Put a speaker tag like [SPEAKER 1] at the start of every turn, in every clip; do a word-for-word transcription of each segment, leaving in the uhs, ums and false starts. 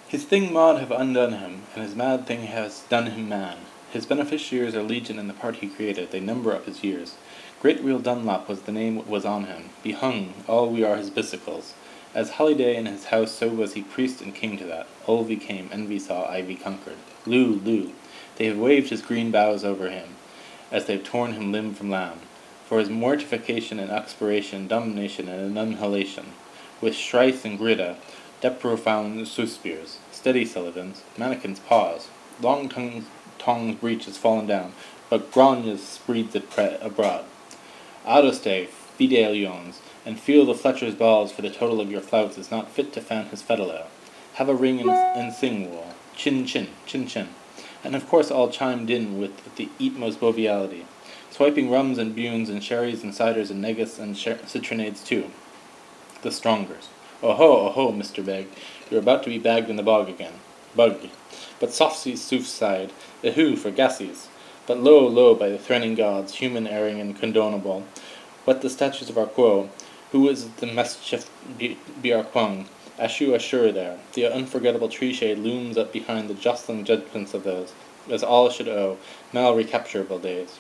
[SPEAKER 1] His thing maud have undone him, and his mad thing has done him man. His beneficiaries are legion in the part he created, they number up his years. Great Wheel Dunlop was the name was on him, be hung, all we are his bicycles. As Holiday in his house, so was he priest and king to that. Olvie came, envy saw, ivy conquered. Loo, loo, they have waved his green boughs over him, as they've torn him limb from limb, for his mortification and expiration, domination and annihilation. With Shrice and Grida, deprofound suspirs, steady Sullivans, Mannikins pause, long tongue's tongue's breech has fallen down, but Grogna's spreads it pre- abroad. Adoste, fidelions, and feel the Fletcher's balls, for the total of your flouts is not fit to fan his fedalo. Have a ring and, and sing wool, chin chin, chin chin. And of course all chimed in with the utmost boviality, swiping rums and bunes and sherries and ciders and negus and sh- citronades too. The strongers. Oho, oho, Mister Begg, you're about to be bagged in the bog again. Bug. But softseas soothside, ehoo for gassies. But lo, lo, by the threatening gods, human erring and condonable, what the statues of our quo, who is the mischief be our quung, ashu assure there, the unforgettable tree shade looms up behind the jostling judgments of those, as all should owe, mal recapturable days.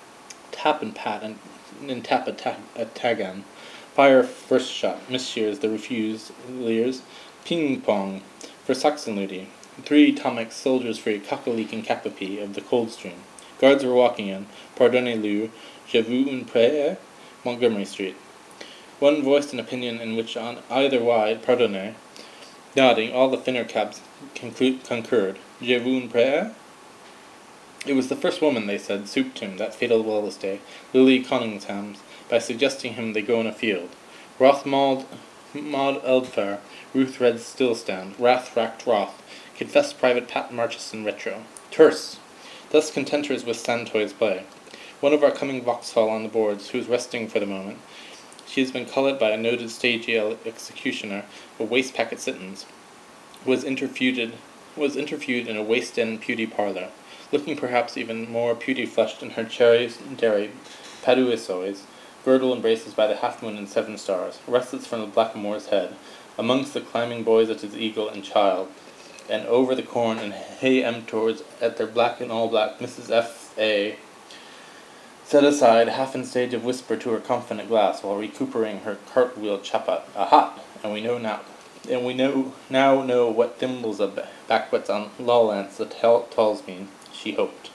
[SPEAKER 1] Tap and pat and, and tap a, ta- a tagan. Fire first shot, misshears the refused leers, ping-pong, for Saxonludy, three Tomics, soldiers free, cockaleek and capapi of the Coldstream. Guards were walking in, pardonnez-vous, je vous en prie, Montgomery Street. One voiced an opinion in which on either wide, pardonnez, nodding, all the thinner caps conclu- concurred, je vous en prie. It was the first woman, they said, souped him, that fatal wellness day, Lily Conyngham, by suggesting him they go in a field. Roth Maud, Maud Eldfair, Ruth Red Stillstand, Wrath racked Roth, confessed Private Pat Marchison retro. Terse! Thus contenters with Santoy's play. One of our coming Vauxhall on the boards, who is resting for the moment, she has been culled by a noted stage executioner of waste packet sittins, was interviewed, was interviewed in a waste end pewty parlour, looking perhaps even more pewty-flushed in her cherry dairy paduisois, girdle and braces by the half-moon and seven stars, restless from the blackamoor's head, amongst the climbing boys at his eagle and child, and over the corn and hay emptowards at their black and all-black Missus F A set aside, half in stage of whisper to her confident glass, while recuperating her cartwheel chapat. Aha! And we know now, and we know now know what thimbles of backwits on Lowlands the tall talls mean, she hoped.